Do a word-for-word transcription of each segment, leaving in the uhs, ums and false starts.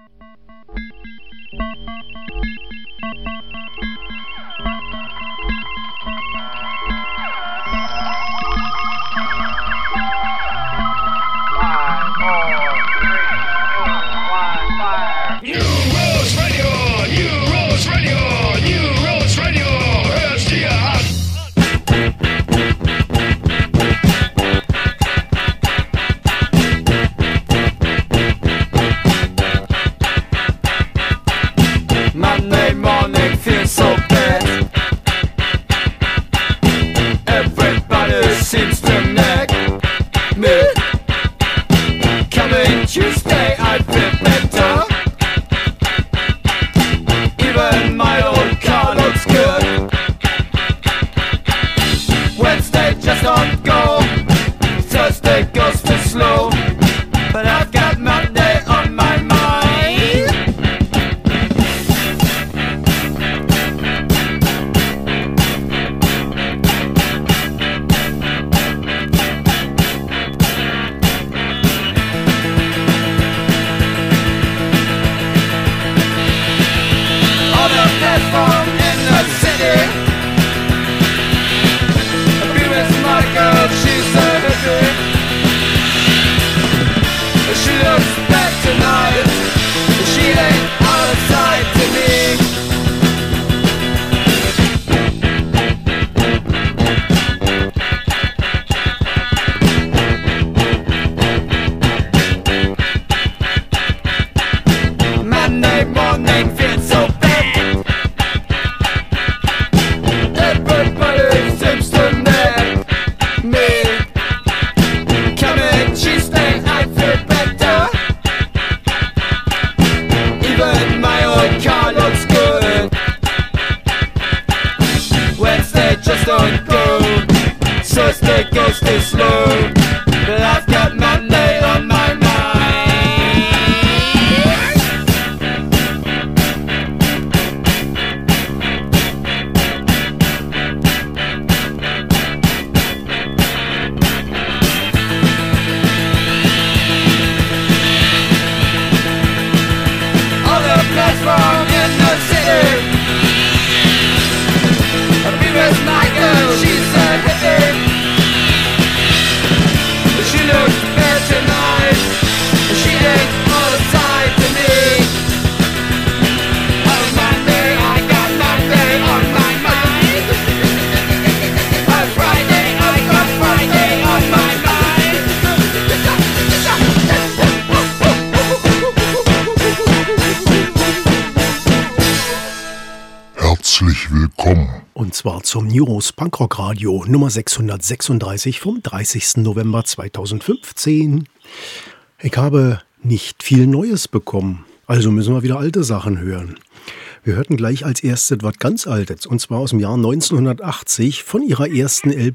Und zwar zum News Punkrock Radio Nummer sechshundertsechsunddreißig vom dreißigsten November zweitausendfünfzehn. Ich habe nicht viel Neues bekommen, also müssen wir wieder alte Sachen hören. Wir hörten gleich als erstes was ganz Altes, und zwar aus dem Jahr neunzehnhundertachtzig von ihrer ersten L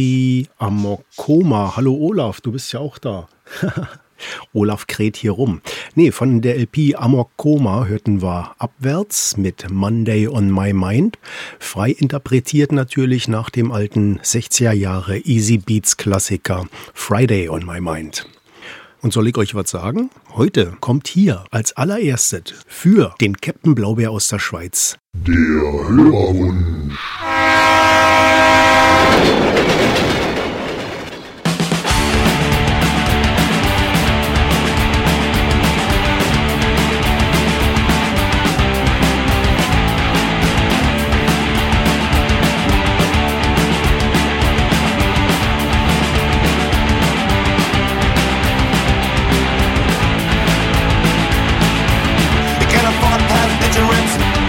P Amokoma. Hallo Olaf, du bist ja auch da. Olaf kräht hier rum. Nee, von der L P Amokoma hörten wir Abwärts mit Monday on My Mind. Frei interpretiert natürlich nach dem alten sechziger Jahre Easy Beats Klassiker Friday on My Mind. Und soll ich euch was sagen? Heute kommt hier als allererstes für den Captain Blaubeer aus der Schweiz der Hörerwunsch.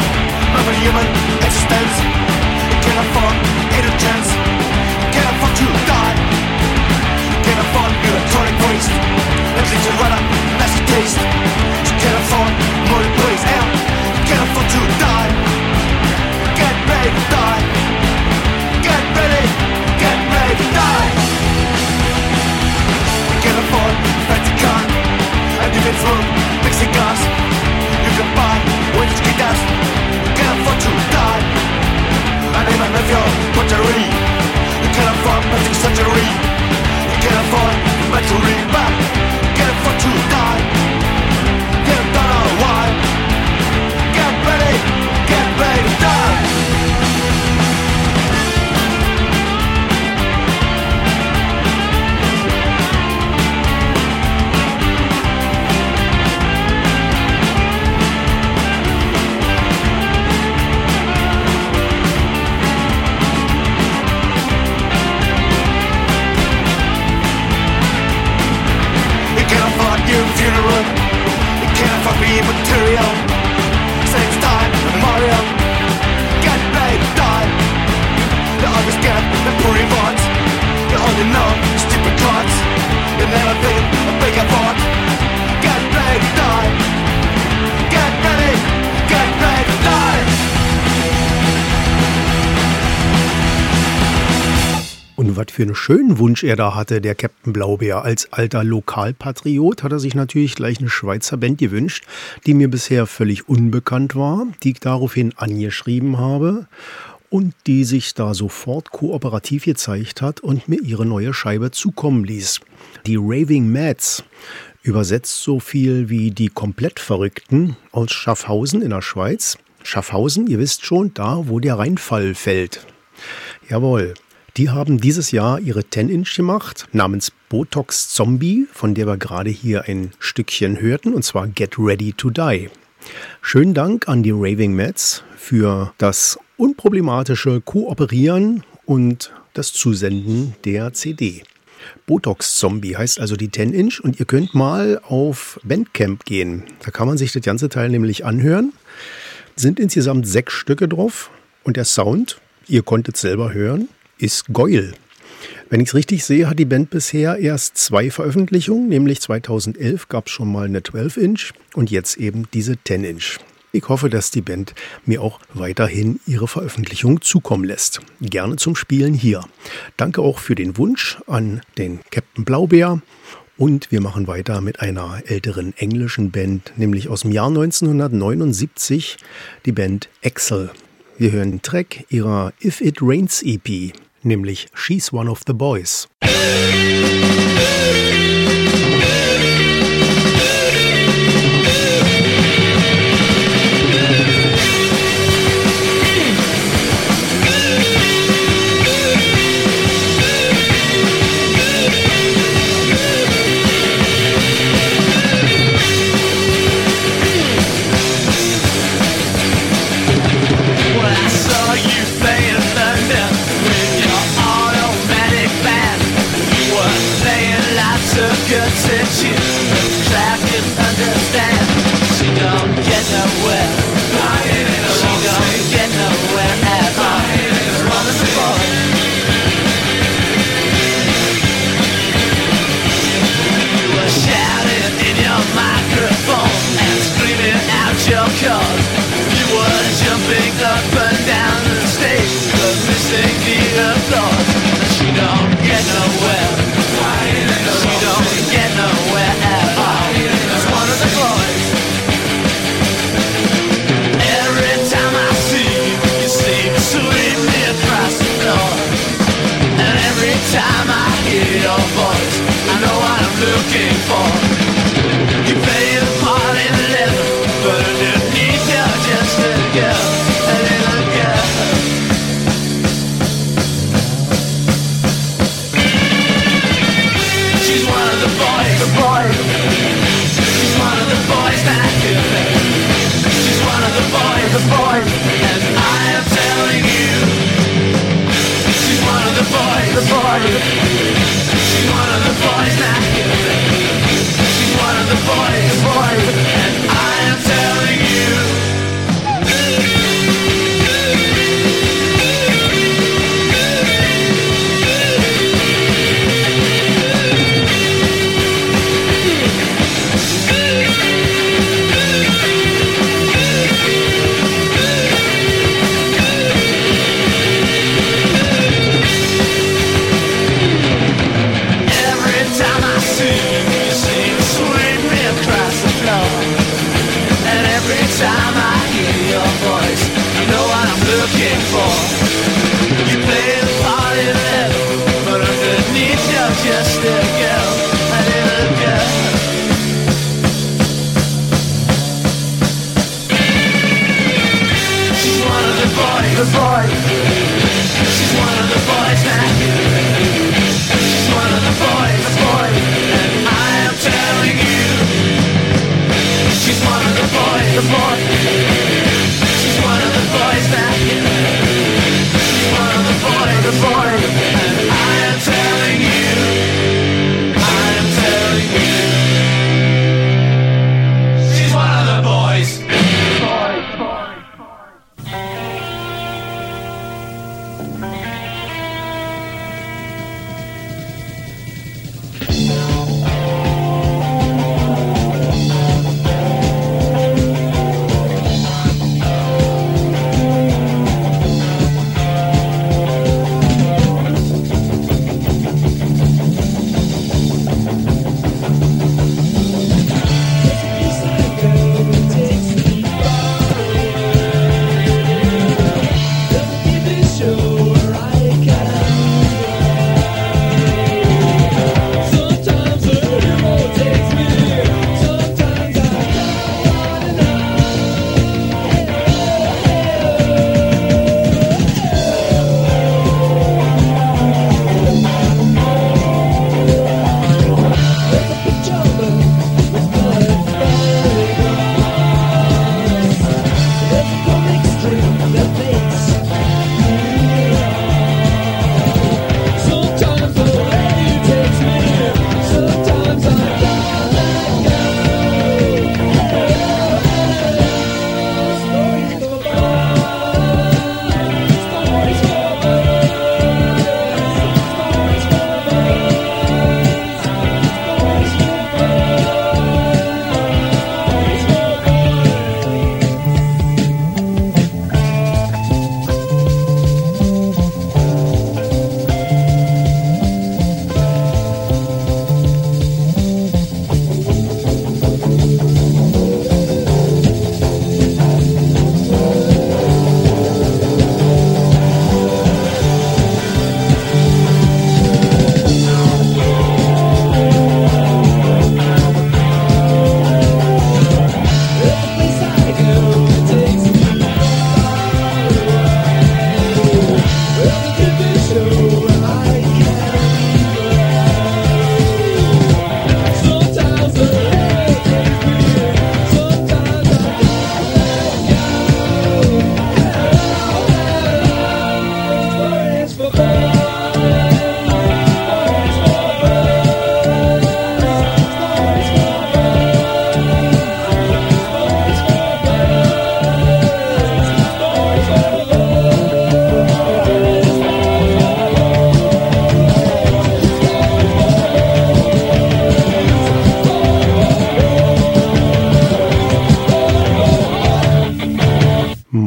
Human existence, it can afford indulgence, it can afford to was für einen schönen Wunsch er da hatte, der Captain Blaubeer. Als alter Lokalpatriot hat er sich natürlich gleich eine Schweizer Band gewünscht, die mir bisher völlig unbekannt war, die ich daraufhin angeschrieben habe und die sich da sofort kooperativ gezeigt hat und mir ihre neue Scheibe zukommen ließ. Die Raving Mads, übersetzt so viel wie die Komplettverrückten, aus Schaffhausen in der Schweiz. Schaffhausen, ihr wisst schon, da wo der Rheinfall fällt. Jawohl, die haben dieses Jahr ihre zehn Inch gemacht, namens Botox Zombie, von der wir gerade hier ein Stückchen hörten, und zwar Get Ready to Die. Schönen Dank an die Raving Mads für das unproblematische Kooperieren und das Zusenden der C D. Botox Zombie heißt also die zehn Inch und ihr könnt mal auf Bandcamp gehen. Da kann man sich das ganze Teil nämlich anhören. Sind insgesamt sechs Stücke drauf und der Sound, ihr konntet selber hören, ist geil. Wenn ich es richtig sehe, hat die Band bisher erst zwei Veröffentlichungen, nämlich zweitausendelf gab es schon mal eine zwölf Inch und jetzt eben diese zehn Inch. Ich hoffe, dass die Band mir auch weiterhin ihre Veröffentlichung zukommen lässt. Gerne zum Spielen hier. Danke auch für den Wunsch an den Captain Blaubeer. Und wir machen weiter mit einer älteren englischen Band, nämlich aus dem Jahr neunzehnhundertneunundsiebzig, die Band Axel. Wir hören den Track ihrer If It Rains E P, nämlich She's One of the Boys.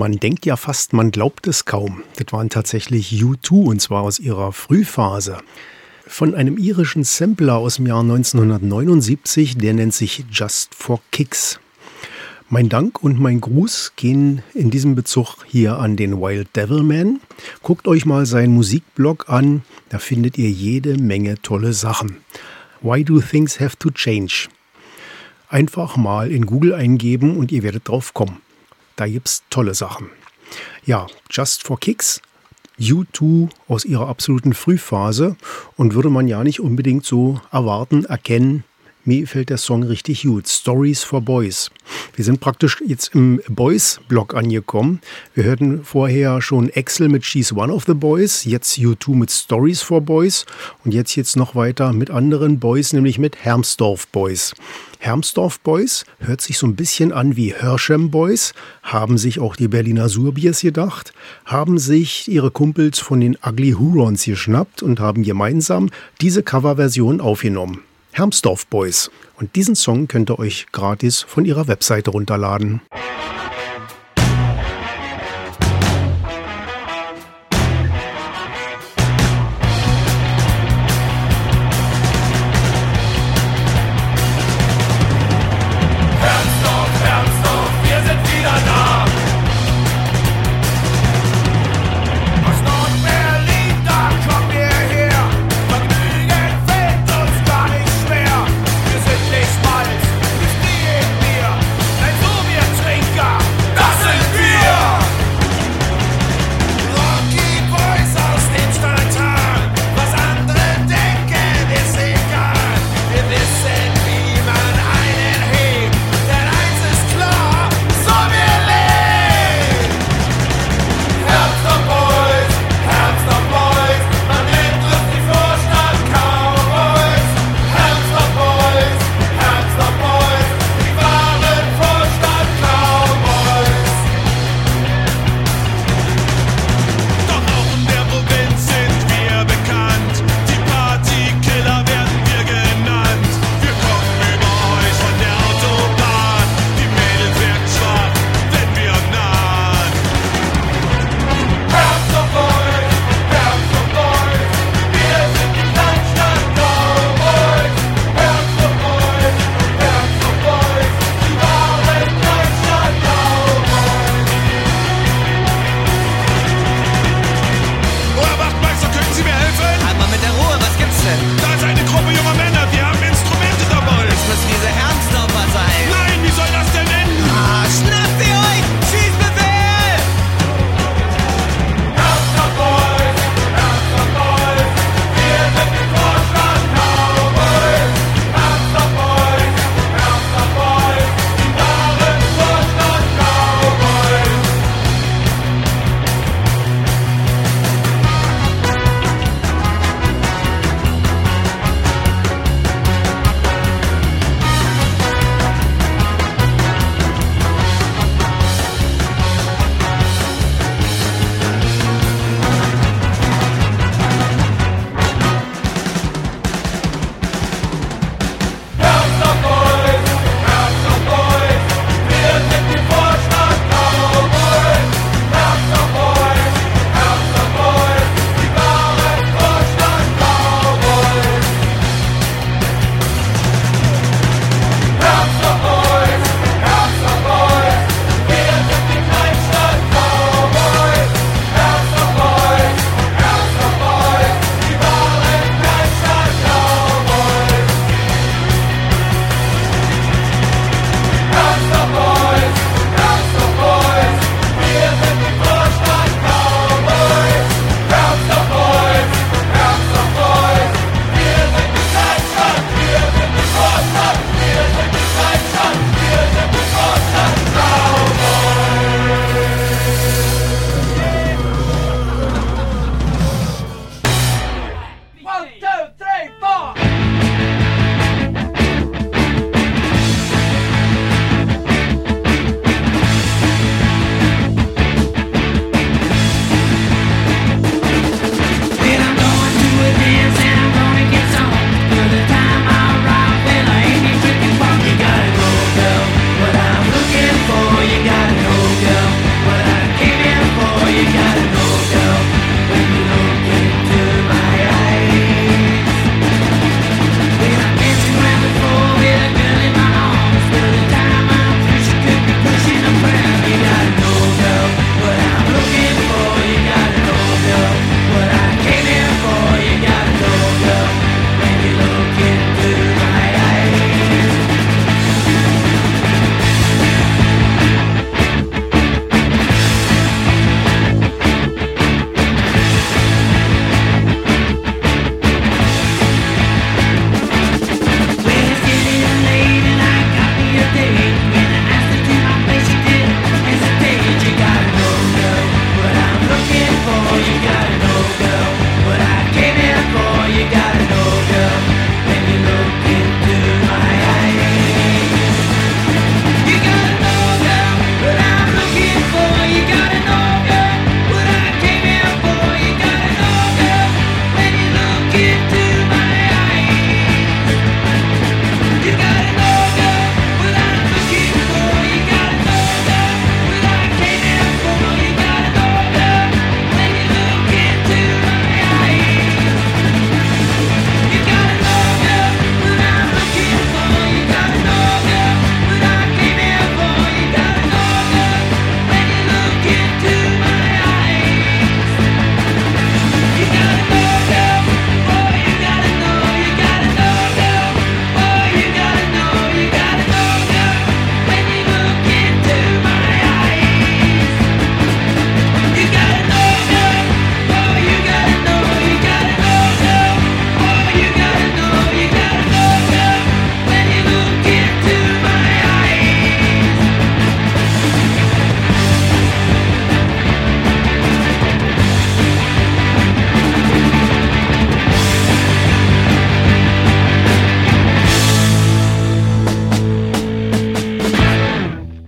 Man denkt ja fast, man glaubt es kaum. Das waren tatsächlich U zwei, und zwar aus ihrer Frühphase. Von einem irischen Sampler aus dem Jahr neunzehnhundertneunundsiebzig, der nennt sich Just for Kicks. Mein Dank und mein Gruß gehen in diesem Bezug hier an den Wild Devil Man. Guckt euch mal seinen Musikblog an, da findet ihr jede Menge tolle Sachen. Why do things have to change? Einfach mal in Google eingeben und ihr werdet drauf kommen. Da gibt's tolle Sachen. Ja, Just for Kicks, U zwei aus ihrer absoluten Frühphase, und würde man ja nicht unbedingt so erwarten, erkennen. Mir gefällt der Song richtig gut. Stories for Boys. Wir sind praktisch jetzt im Boys-Block angekommen. Wir hörten vorher schon Axl mit She's One of the Boys, jetzt U zwei mit Stories for Boys und jetzt jetzt noch weiter mit anderen Boys, nämlich mit Hermsdorf Boys. Hermsdorf Boys hört sich so ein bisschen an wie Hersham Boys, haben sich auch die Berliner Surbiers gedacht, haben sich ihre Kumpels von den Ugly Hurons geschnappt und haben gemeinsam diese Coverversion aufgenommen. Hermsdorf Boys. Und diesen Song könnt ihr euch gratis von ihrer Webseite runterladen. Wir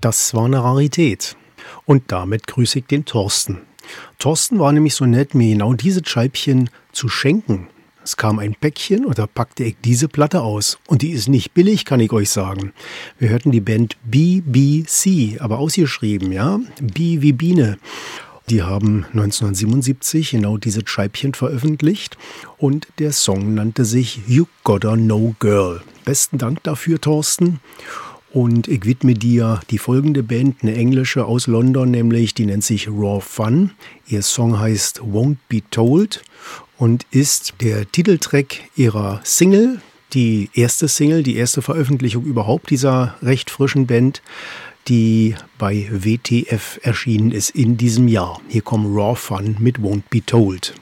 Das war eine Rarität. Und damit grüße ich den Thorsten. Thorsten war nämlich so nett, mir genau diese Scheibchen zu schenken. Es kam ein Päckchen und da packte ich diese Platte aus. Und die ist nicht billig, kann ich euch sagen. Wir hörten die Band B B C, aber ausgeschrieben, ja? B wie Biene. Die haben neunzehnhundertsiebenundsiebzig genau diese Scheibchen veröffentlicht und der Song nannte sich You Gotta Know Girl. Besten Dank dafür, Thorsten. Und ich widme dir die folgende Band, eine englische aus London, nämlich die nennt sich Raw Fun. Ihr Song heißt Won't Be Told und ist der Titeltrack ihrer Single, die erste Single, die erste Veröffentlichung überhaupt dieser recht frischen Band, die bei W T F erschienen ist in diesem Jahr. Hier kommen Raw Fun mit Won't Be Told.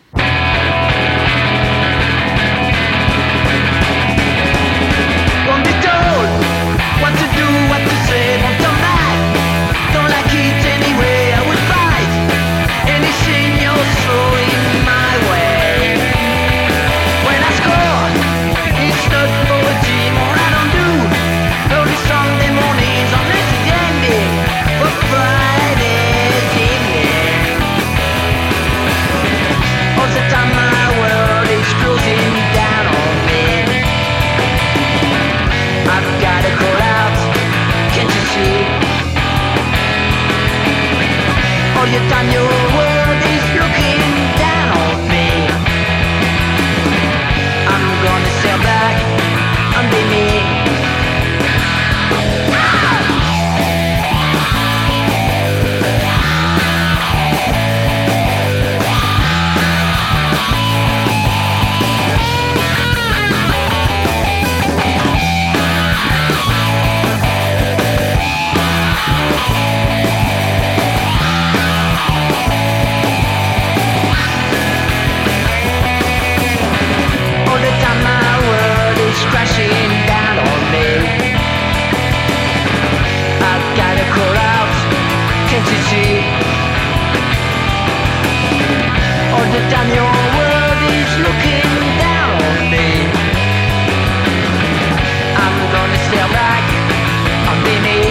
You've done your world is looking down on me. I'm gonna sail back under me. Crashing down on me. I've gotta call out, can't you see? All the time your world is looking down on me. I'm gonna stay back, I'll be me.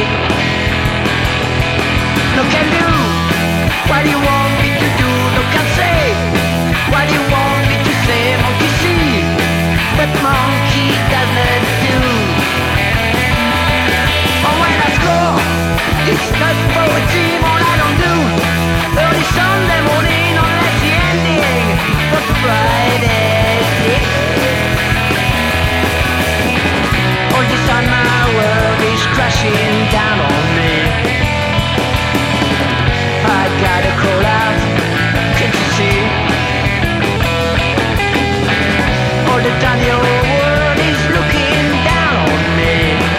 No can do, what do you want me to do? No can say, what do you want me to say? Monkey see, but monkey doesn't do. Oh, when I score, it's not for a team, all I don't do. Early Sunday morning, unless the ending for Friday. All this time my world is crashing down on me. I gotta call out, can't you see? All the time your world is looking down on me.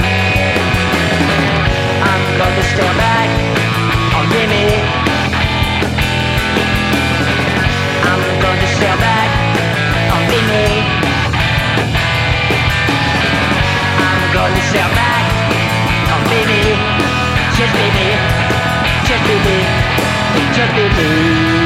I'm gonna stay back, I'll be me. I'm gonna stay back, I'll be me. I'm gonna stay back, I'll be me. Just be me, just be me, just be me.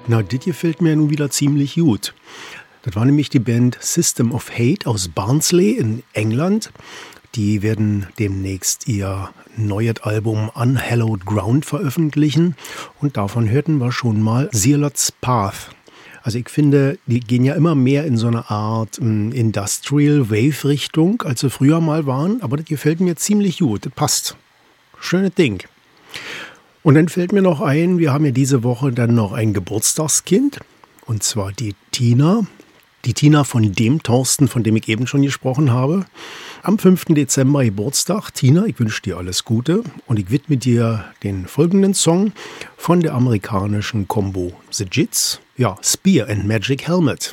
Na, das gefällt mir nun wieder ziemlich gut. Das war nämlich die Band System of Hate aus Barnsley in England. Die werden demnächst ihr neues Album Unhallowed Ground veröffentlichen. Und davon hörten wir schon mal Zealot's Path. Also ich finde, die gehen ja immer mehr in so eine Art um, Industrial Wave Richtung, als sie früher mal waren. Aber das gefällt mir ziemlich gut. Das passt. Schönes Ding. Und dann fällt mir noch ein, wir haben ja diese Woche dann noch ein Geburtstagskind. Und zwar die Tina. Die Tina von dem Thorsten, von dem ich eben schon gesprochen habe. Am fünften Dezember Geburtstag. Tina, ich wünsche dir alles Gute. Und ich widme dir den folgenden Song von der amerikanischen Combo The Jits. Ja, Spear and Magic Helmet.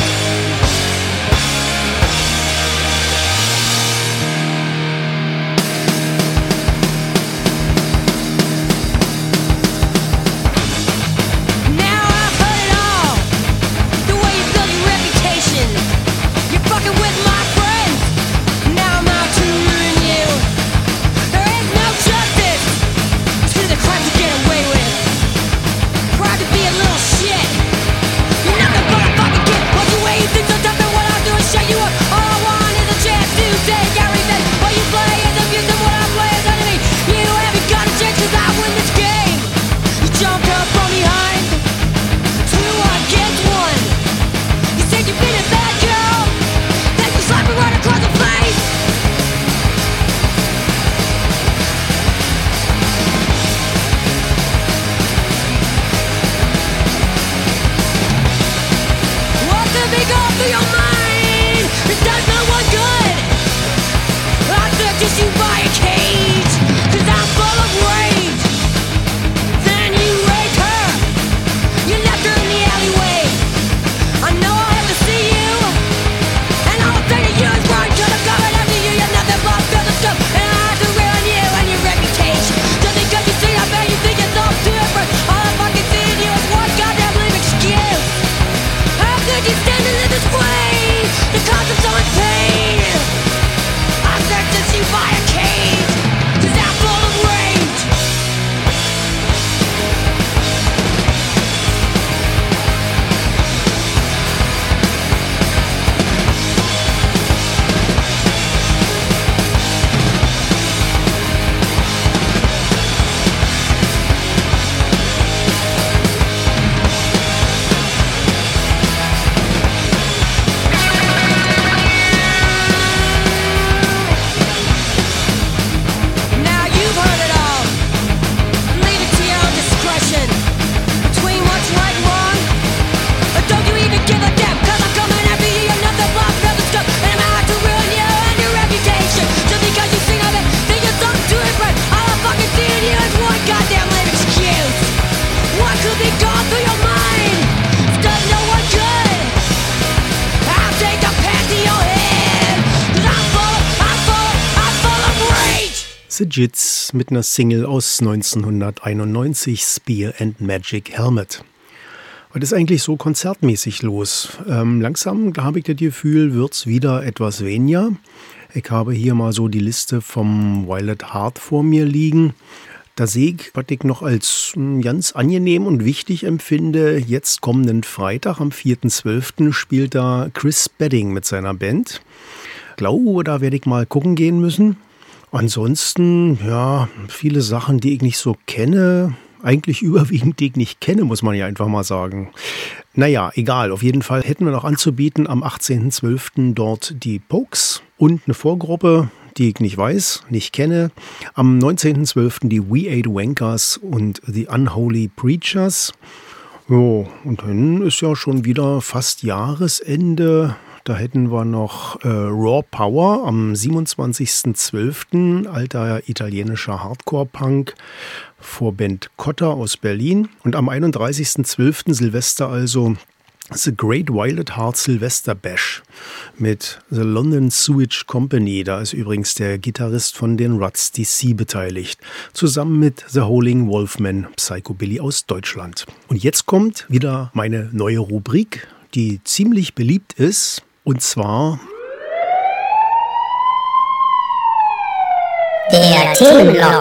The Jits mit einer Single aus neunzehnhunderteinundneunzig, Spear and Magic Helmet. Was ist eigentlich so konzertmäßig los? Ähm, langsam, da habe ich das Gefühl, wird es wieder etwas weniger. Ich habe hier mal so die Liste vom Violet Heart vor mir liegen. Da sehe ich, was ich noch als mh, ganz angenehm und wichtig empfinde. Jetzt kommenden Freitag, am vierten zwölften spielt da Chris Spedding mit seiner Band. Ich glaube, da werde ich mal gucken gehen müssen. Ansonsten, ja, viele Sachen, die ich nicht so kenne. Eigentlich überwiegend, die ich nicht kenne, muss man ja einfach mal sagen. Naja, egal. Auf jeden Fall hätten wir noch anzubieten am achtzehnten zwölften dort die Pokes und eine Vorgruppe, die ich nicht weiß, nicht kenne. Am neunzehnten zwölften die We Eight Wankers und The Unholy Preachers. Jo, und dann ist ja schon wieder fast Jahresende. Da hätten wir noch äh, Raw Power am siebenundzwanzigsten zwölften alter italienischer Hardcore-Punk, Vorband Cotta aus Berlin. Und am einunddreißigsten zwölften Silvester also The Great Violet Heart Silvester Bash mit The London Sewage Company. Da ist übrigens der Gitarrist von den Ruts D C beteiligt. Zusammen mit The Howling Wolfman Psychobilly aus Deutschland. Und jetzt kommt wieder meine neue Rubrik, die ziemlich beliebt ist. Und zwar der Themenblock.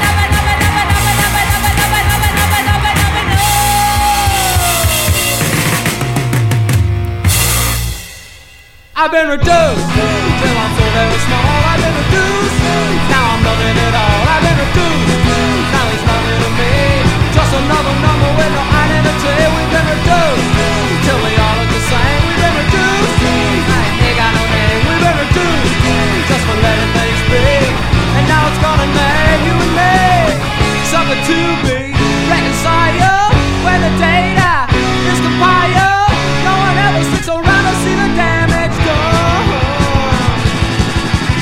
I've been reduced till I'm so very small. I've been reduced, now I'm nothing at all. I've been reduced, now it's nothing to me. Just another number with no identity. We've been reduced till we all look the same. We've been reduced, I ain't got no name. We've been reduced just for letting things be. And now it's gonna name you and me. Something to be reconciled when the data is compiled. No one ever sits around to see the damage done.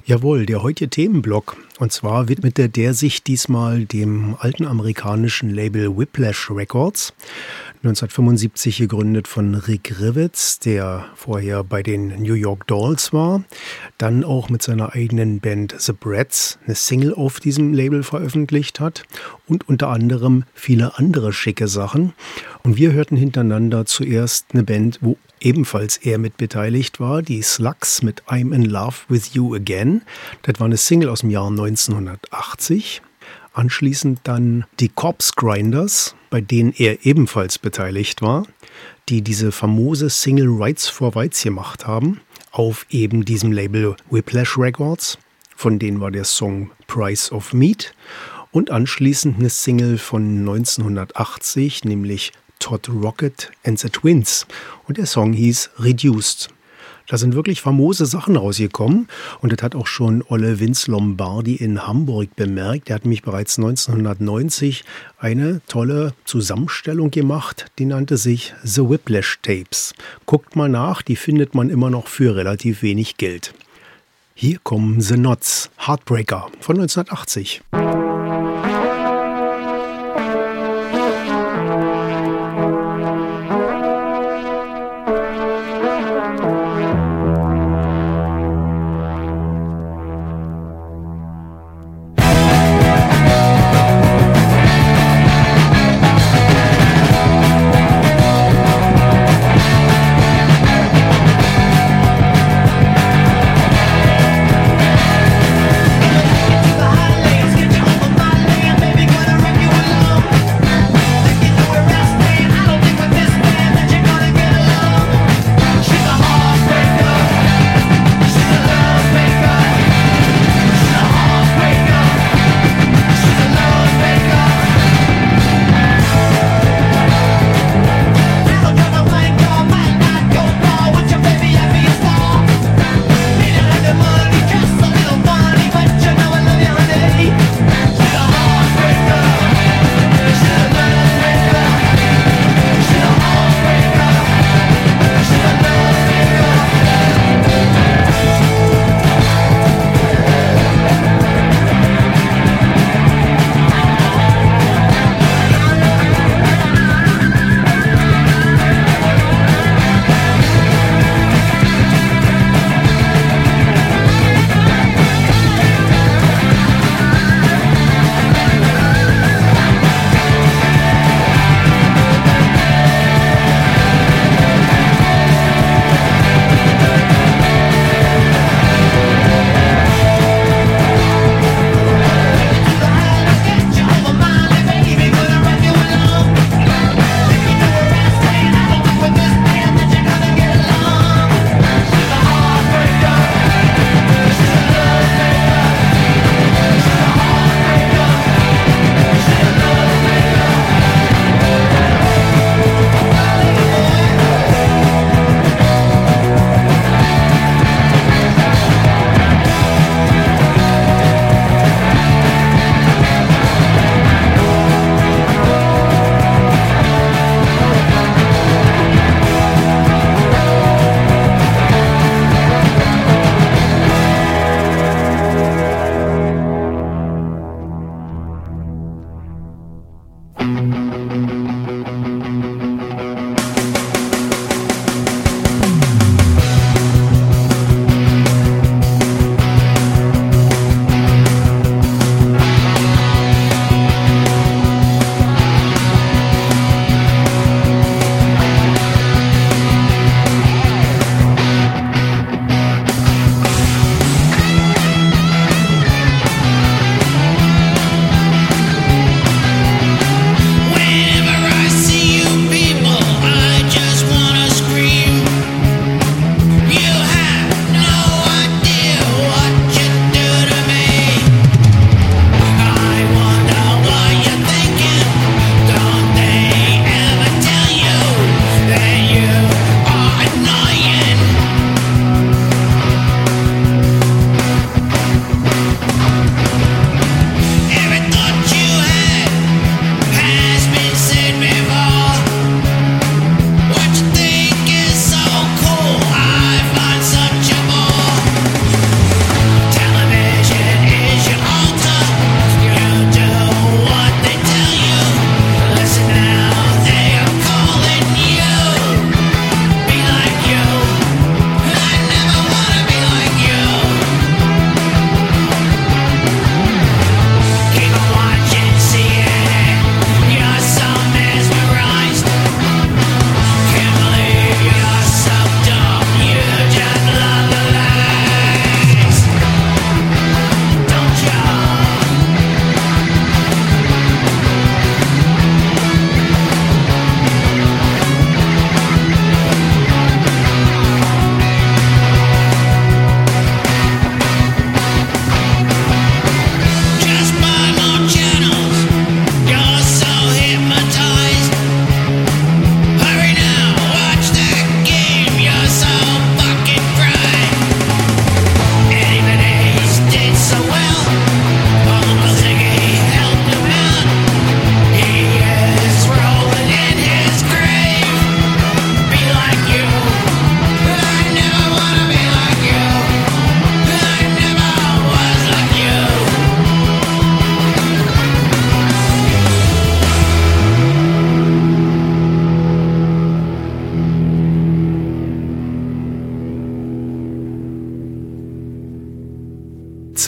Jawohl, der heutige Themenblock. Und zwar widmete der sich diesmal dem alten amerikanischen Label Whiplash Records. neunzehnhundertfünfundsiebzig gegründet von Rick Rivets, der vorher bei den New York Dolls war. Dann auch mit seiner eigenen Band The Bratz eine Single auf diesem Label veröffentlicht hat. Und unter anderem viele andere schicke Sachen. Und wir hörten hintereinander zuerst eine Band, wo ebenfalls er mit beteiligt war, die Slugs mit I'm in Love with You Again. Das war eine Single aus dem Jahr neunzehnhundertachtzig. Anschließend dann die Corpse Grinders, bei denen er ebenfalls beteiligt war, die diese famose Single Rights for Rights gemacht haben, auf eben diesem Label Whiplash Records. Von denen war der Song Price of Meat. Und anschließend eine Single von neunzehnhundertachtzig, nämlich Todd Rocket and the Twins. Und der Song hieß Reduced. Da sind wirklich famose Sachen rausgekommen. Und das hat auch schon Olle Vince Lombardi in Hamburg bemerkt. Der hat nämlich bereits neunzehnhundertneunzig eine tolle Zusammenstellung gemacht. Die nannte sich The Whiplash Tapes. Guckt mal nach, die findet man immer noch für relativ wenig Geld. Hier kommen The Knots, Heartbreaker von neunzehnhundertachtzig. Let's get on the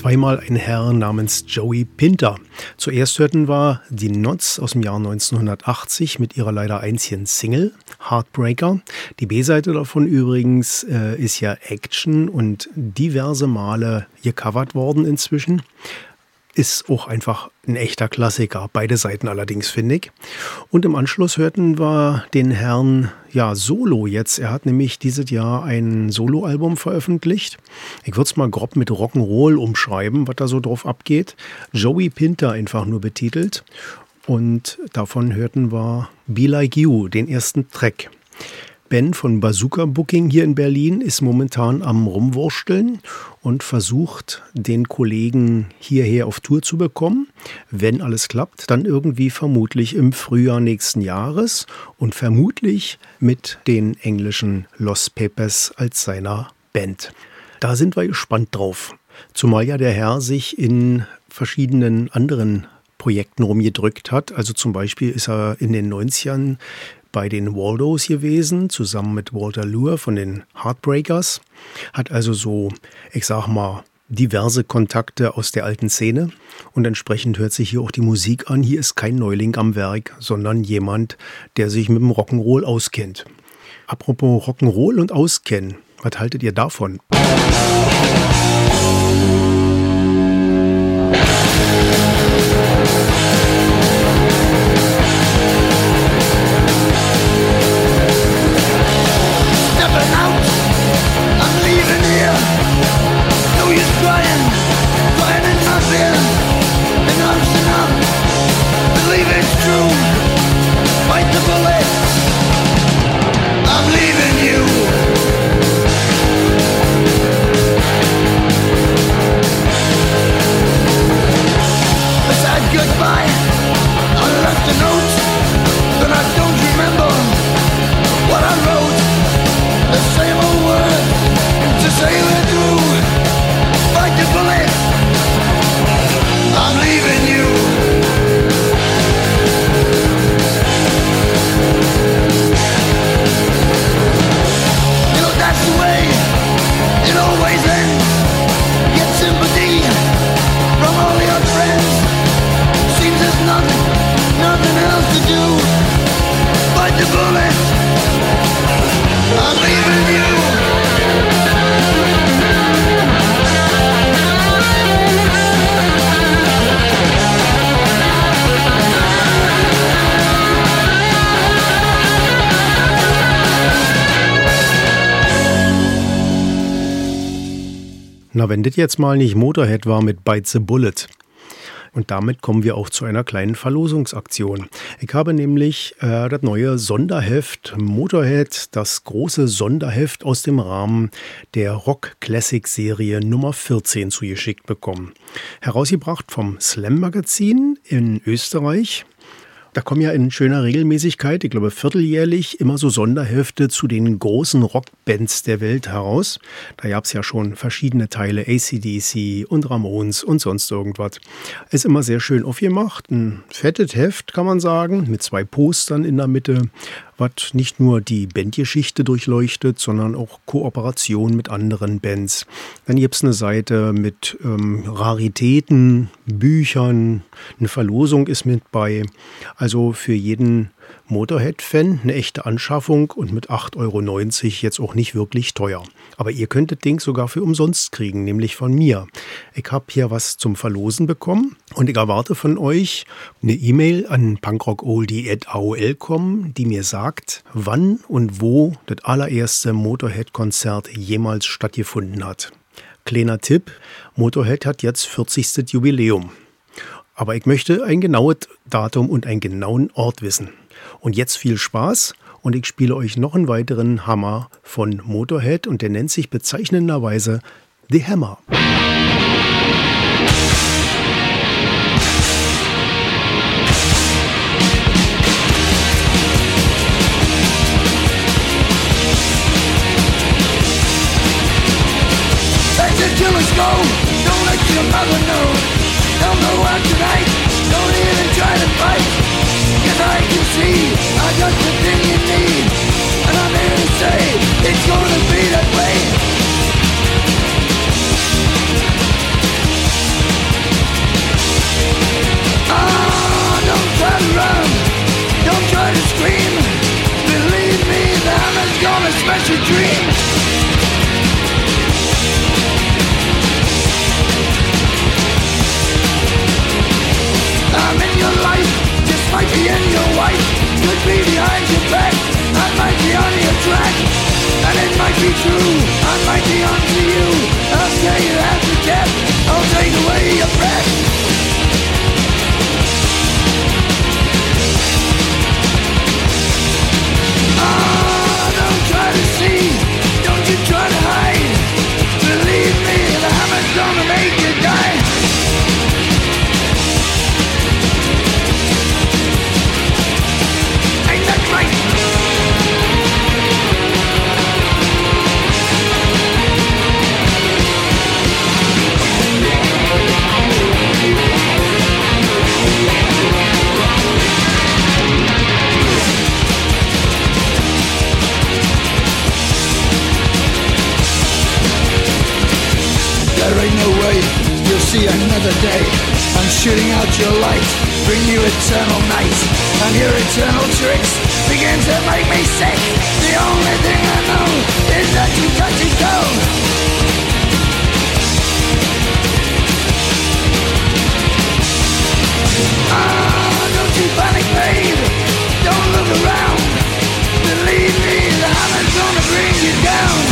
zweimal ein Herr namens Joey Pinter. Zuerst hörten wir die Nods aus dem Jahr neunzehnhundertachtzig mit ihrer leider einzigen Single, Heartbreaker. Die B-Seite davon übrigens äh, ist ja Action und diverse Male gecovert worden inzwischen. Ist auch einfach ein echter Klassiker, beide Seiten allerdings, finde ich. Und im Anschluss hörten wir den Herrn ja Solo jetzt. Er hat nämlich dieses Jahr ein Soloalbum veröffentlicht. Ich würde es mal grob mit Rock'n'Roll umschreiben, was da so drauf abgeht. Joey Pinter einfach nur betitelt. Und davon hörten wir Be Like You, den ersten Track. Ben von Bazooka Booking hier in Berlin ist momentan am Rumwursteln und versucht, den Kollegen hierher auf Tour zu bekommen. Wenn alles klappt, dann irgendwie vermutlich im Frühjahr nächsten Jahres und vermutlich mit den englischen Lost Papers als seiner Band. Da sind wir gespannt drauf. Zumal ja der Herr sich in verschiedenen anderen Projekten rumgedrückt hat. Also zum Beispiel ist er in den neunzigern bei den Waldos gewesen, zusammen mit Walter Lure von den Heartbreakers. Hat also so, ich sag mal, diverse Kontakte aus der alten Szene. Und entsprechend hört sich hier auch die Musik an. Hier ist kein Neuling am Werk, sondern jemand, der sich mit dem Rock'n'Roll auskennt. Apropos Rock'n'Roll und Auskennen, was haltet ihr davon? Na, wenn das jetzt mal nicht Motorhead war mit Bite the Bullet. Und damit kommen wir auch zu einer kleinen Verlosungsaktion. Ich habe nämlich äh, das neue Sonderheft Motorhead, das große Sonderheft aus dem Rahmen der Rock Classic Serie Nummer vierzehn zugeschickt bekommen. Herausgebracht vom Slam Magazin in Österreich. Da kommen ja in schöner Regelmäßigkeit, ich glaube vierteljährlich, immer so Sonderhefte zu den großen Rockbands der Welt heraus. Da gab es ja schon verschiedene Teile, A C D C und Ramones und sonst irgendwas. Ist immer sehr schön aufgemacht, ein fettes Heft kann man sagen, mit zwei Postern in der Mitte, was nicht nur die Bandgeschichte durchleuchtet, sondern auch Kooperation mit anderen Bands. Dann gibt es eine Seite mit ähm, Raritäten, Büchern, eine Verlosung ist mit bei. Also für jeden Motorhead-Fan eine echte Anschaffung und mit acht Euro neunzig jetzt auch nicht wirklich teuer. Aber ihr könnt das Ding sogar für umsonst kriegen, nämlich von mir. Ich habe hier was zum Verlosen bekommen und ich erwarte von euch eine E-Mail an punkrockoldie at a o l punkt com, die mir sagt, wann und wo das allererste Motorhead-Konzert jemals stattgefunden hat. Kleiner Tipp, Motorhead hat jetzt vierzigstes Jubiläum. Aber ich möchte ein genaues Datum und einen genauen Ort wissen. Und jetzt viel Spaß und ich spiele euch noch einen weiteren Hammer von Motorhead und der nennt sich bezeichnenderweise The Hammer. Let the killers go, don't let your mother know. Don't go out tonight, don't even try to fight. Cause I can see, I got the thing you need. And I'm here to say, it's gonna be that way. behind your back, I might be on your track, and it might be true, I might be on to you. I'll say you have to death, I'll take away your breath. Ah, don't try to see, don't you try to hide. Believe me, the hammer's gonna make you die. Ain't that right? There ain't no way you'll see another day. I'm shooting out your light, bring you eternal night, and your eternal tricks begin to make me sick. The only thing I know is that you touch and go. Ah, don't you panic, babe, don't look around. Believe me, the hammer's gonna bring you down.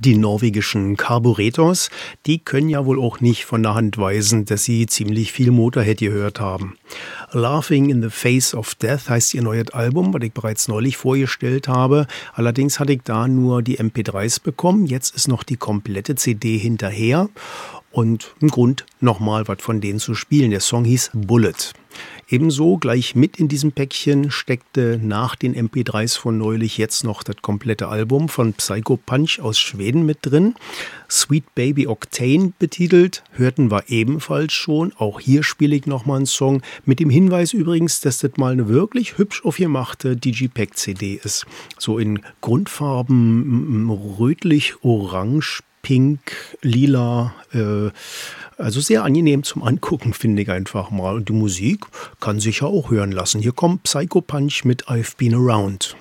Die norwegischen Carburetors, die können ja wohl auch nicht von der Hand weisen, dass sie ziemlich viel Motorhead gehört haben. Laughing in the Face of Death heißt ihr neues Album, was ich bereits neulich vorgestellt habe. Allerdings hatte ich da nur die M P dreis bekommen. Jetzt ist noch die komplette C D hinterher. Und ein Grund, nochmal was von denen zu spielen. Der Song hieß Bullet. Ebenso gleich mit in diesem Päckchen steckte nach den M P dreis von neulich jetzt noch das komplette Album von Psycho Punch aus Schweden mit drin. Sweet Baby Octane betitelt, hörten wir ebenfalls schon. Auch hier spiele ich nochmal einen Song mit dem Hinweis übrigens, dass das mal eine wirklich hübsch aufgemachte Digipack C D ist. So in Grundfarben rötlich, orange, pink, lila, äh, also sehr angenehm zum Angucken, finde ich einfach mal. Und die Musik kann sich ja auch hören lassen. Hier kommt Psycho Punch mit I've Been Around.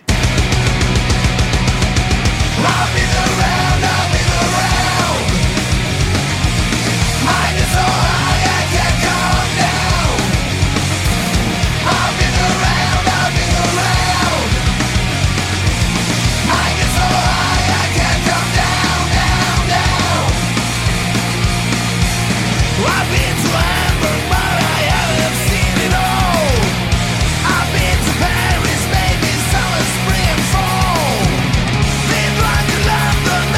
I've been around, I've been around. Mine is so high I can't come down. I've been around, I've been around. Mine is so high I can't come down, down, down. I've been to Hamburg, but I haven't seen it all. I've been to Paris, maybe summer, spring and fall. Been running London,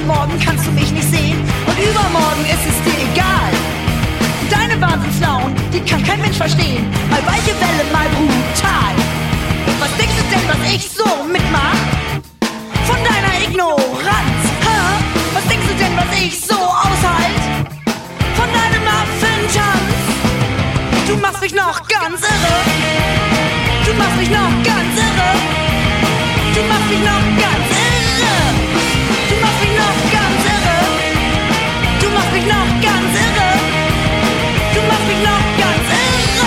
morgen kannst du mich nicht sehen und übermorgen ist es dir egal. Deine Wahnsinnslaunen, die kann kein Mensch verstehen. Mal weiche Welle, mal brutal. Was denkst du denn, was ich so mitmach? Von deiner Ignoranz, ha? Was denkst du denn, was ich so aushalt? Von deinem Affentanz. Du machst mich noch ganz irre. Du machst mich noch ganz irre. Du machst mich noch ganz irre. Du machst mich noch ganz irre. Du machst mich noch ganz irre. Du machst mich noch ganz irre.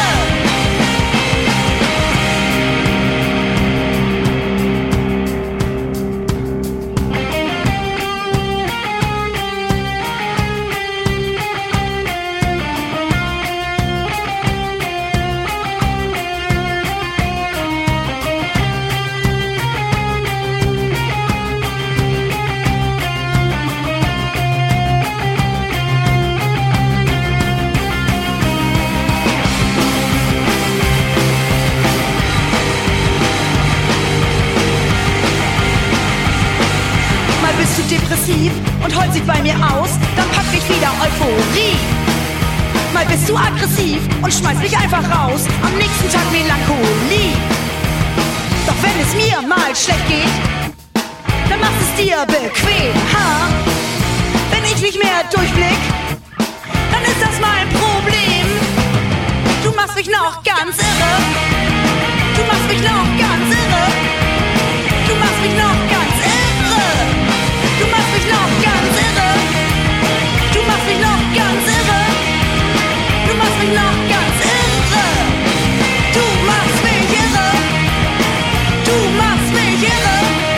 Depressiv und heult sich bei mir aus, dann packt mich wieder Euphorie. Mal bist du aggressiv und schmeißt mich einfach raus, am nächsten Tag Melancholie. Doch wenn es mir mal schlecht geht, dann machst es dir bequem, ha? Wenn ich nicht mehr durchblick, dann ist das mein Problem. Du machst mich noch ganz irre. Du machst mich noch ganz irre. Du machst mich noch ganz irre. Du machst mich noch ganz irre. Du machst mich noch ganz irre. Du machst mich noch ganz irre. Du machst mich irre. Du machst mich irre.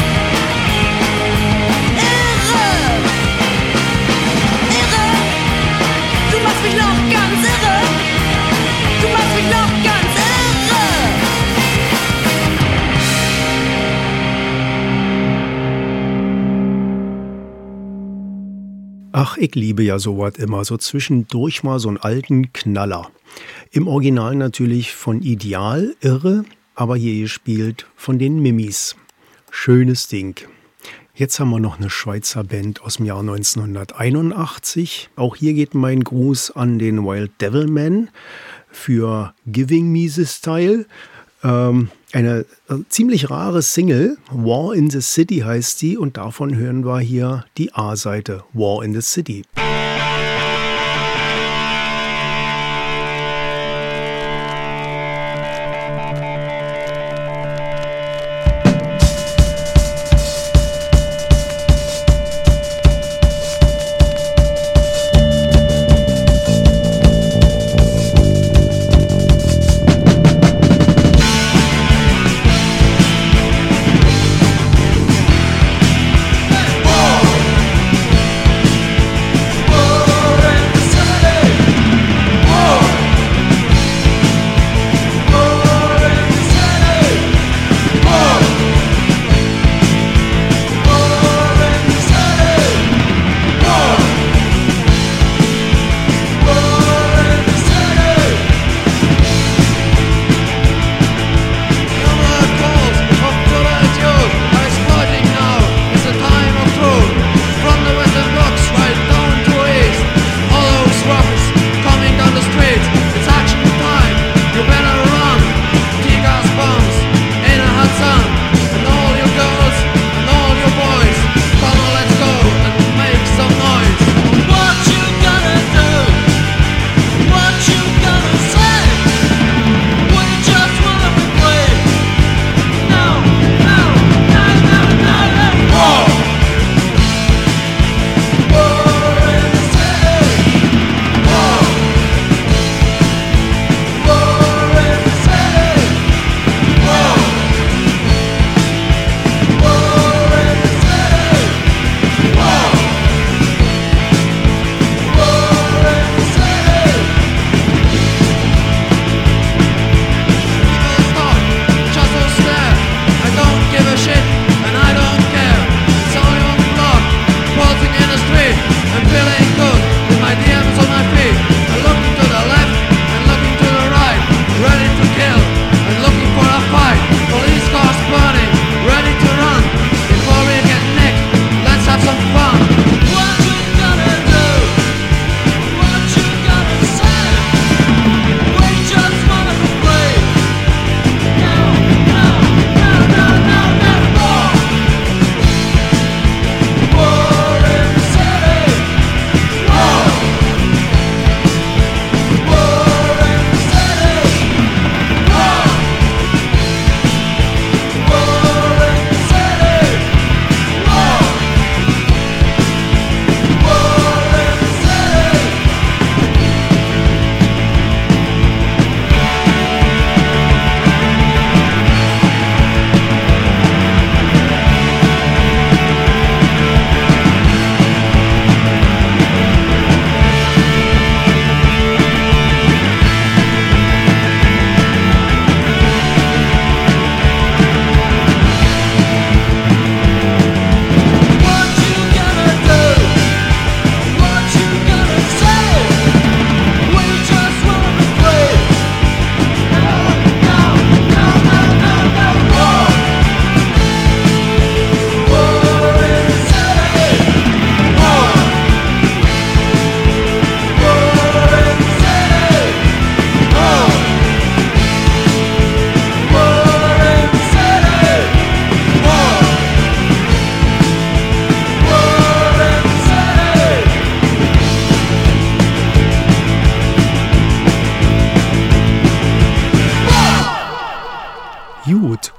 Irre. Irre. Du machst mich noch ganz irre. Du machst mich noch ganz irre. Ach, ich liebe ja sowas immer, so zwischendurch mal so einen alten Knaller. Im Original natürlich von Ideal, Irre, aber hier gespielt von den Mimis. Schönes Ding. Jetzt haben wir noch eine Schweizer Band aus dem Jahr neunzehnhunderteinundachtzig. Auch hier geht mein Gruß an den Wild Devilman für Giving Me This Style. Ähm, eine äh, ziemlich rare Single, War in the City heißt sie, und davon hören wir hier die A-Seite, War in the City. War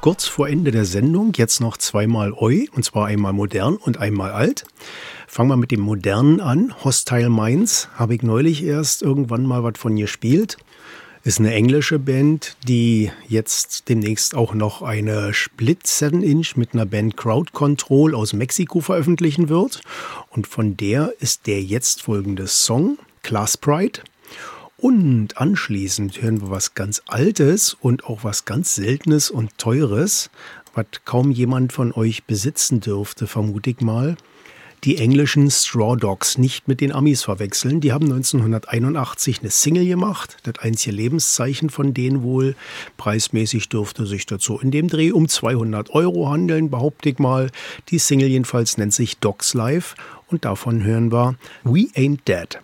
kurz vor Ende der Sendung. Jetzt noch zweimal Oi, und zwar einmal modern und einmal alt. Fangen wir mit dem Modernen an. Hostile Minds habe ich neulich erst irgendwann mal was von gespielt. Ist eine englische Band, die jetzt demnächst auch noch eine Split seven inch mit einer Band Crowd Control aus Mexiko veröffentlichen wird. Und von der ist der jetzt folgende Song, Class Pride. Und anschließend hören wir was ganz Altes und auch was ganz Seltenes und Teures, was kaum jemand von euch besitzen dürfte, vermute ich mal. Die englischen Straw Dogs, nicht mit den Amis verwechseln. Die haben neunzehnhunderteinundachtzig eine Single gemacht. Das einzige Lebenszeichen von denen wohl. Preismäßig dürfte sich dazu in dem Dreh um zweihundert Euro handeln, behaupte ich mal. Die Single jedenfalls nennt sich Dogs Life und davon hören wir We Ain't Dead.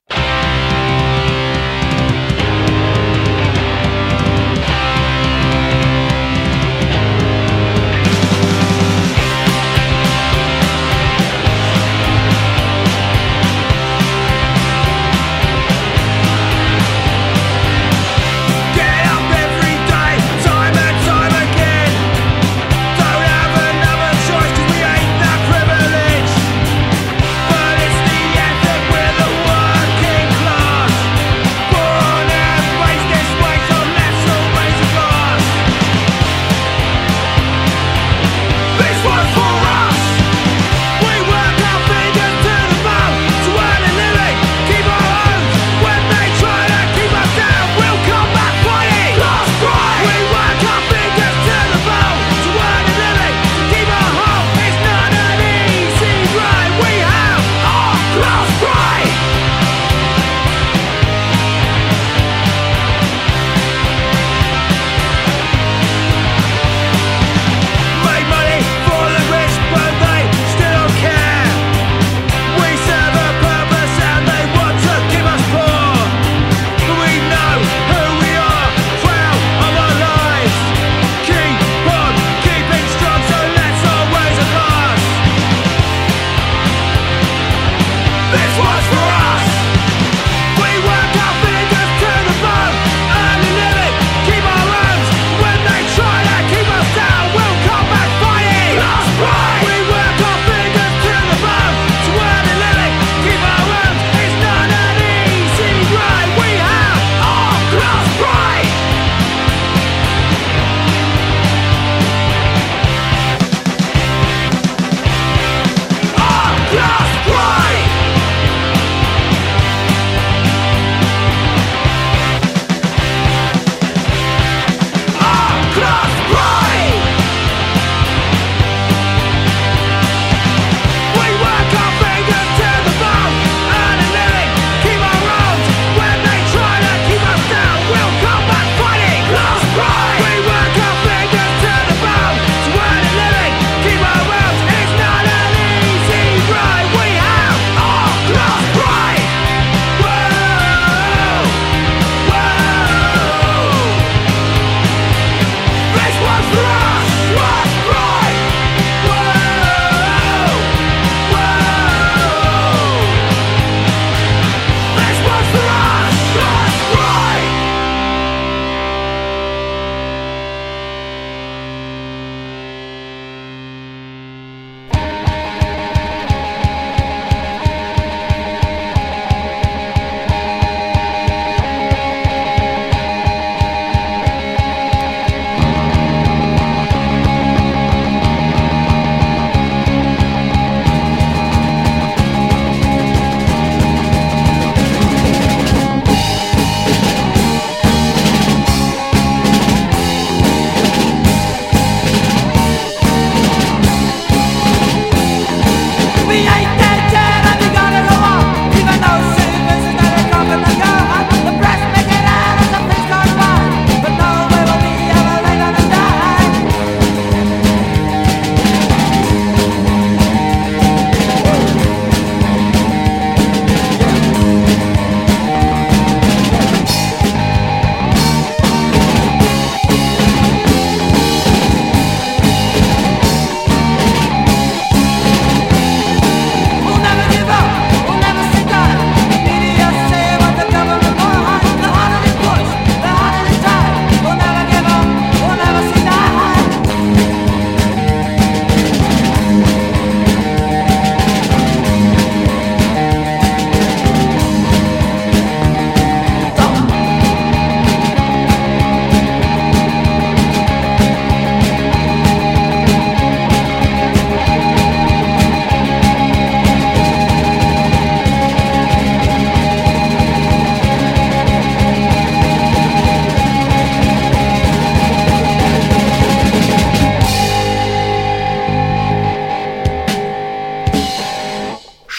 But it's the ethic with the working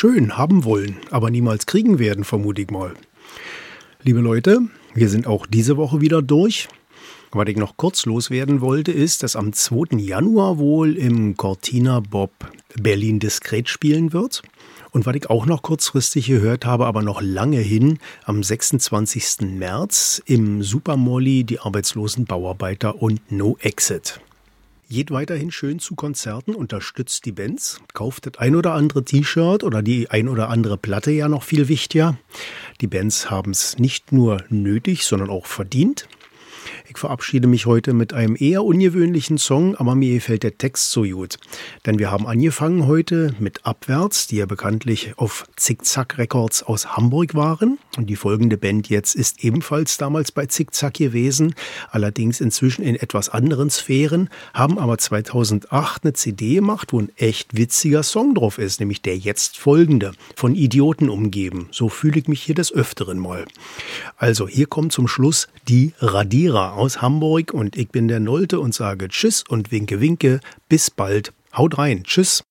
schön haben wollen, aber niemals kriegen werden, vermute ich mal. Liebe Leute, wir sind auch diese Woche wieder durch. Was ich noch kurz loswerden wollte, ist, dass am zweiten Januar wohl im Cortina Bob Berlin Diskret spielen wird. Und was ich auch noch kurzfristig gehört habe, aber noch lange hin, am sechsundzwanzigsten März im Super Molly die arbeitslosen Bauarbeiter und No Exit. Geht weiterhin schön zu Konzerten, unterstützt die Bands, kauft das ein oder andere T-Shirt oder die ein oder andere Platte, ja noch viel wichtiger. Die Bands haben es nicht nur nötig, sondern auch verdient. Ich verabschiede mich heute mit einem eher ungewöhnlichen Song, aber mir gefällt der Text so gut. Denn wir haben angefangen heute mit Abwärts, die ja bekanntlich auf Zickzack Records aus Hamburg waren. Und die folgende Band jetzt ist ebenfalls damals bei Zickzack gewesen, allerdings inzwischen in etwas anderen Sphären, haben aber zweitausendacht eine C D gemacht, wo ein echt witziger Song drauf ist, nämlich der jetzt folgende, von Idioten umgeben. So fühle ich mich hier des Öfteren mal. Also hier kommt zum Schluss die Radierer aus Hamburg und ich bin der Nolte und sage Tschüss und winke winke, bis bald, haut rein, Tschüss.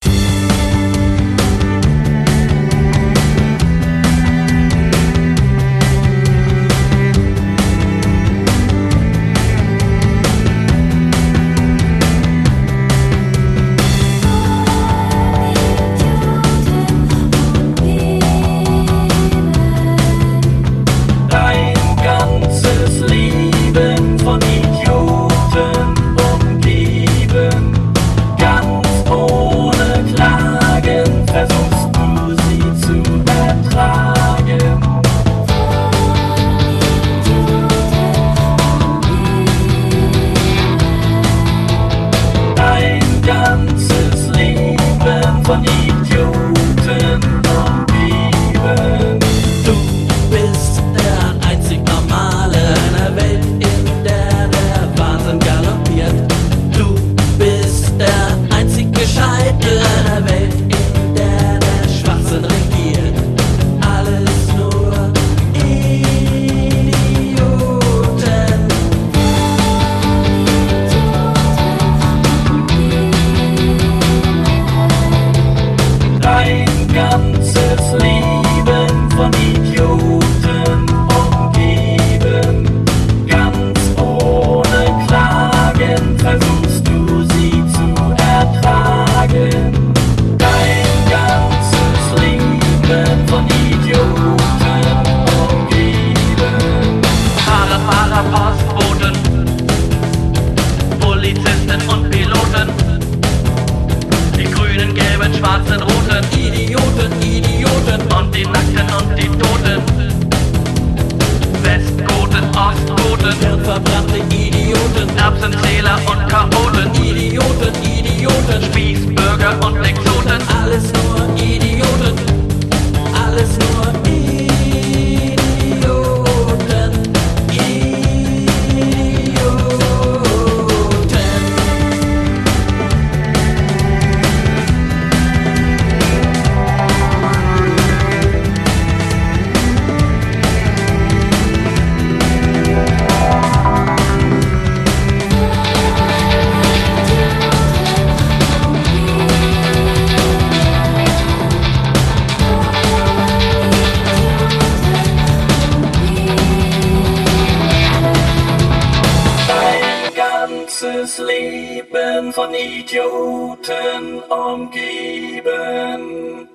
Leben von Idioten umgeben.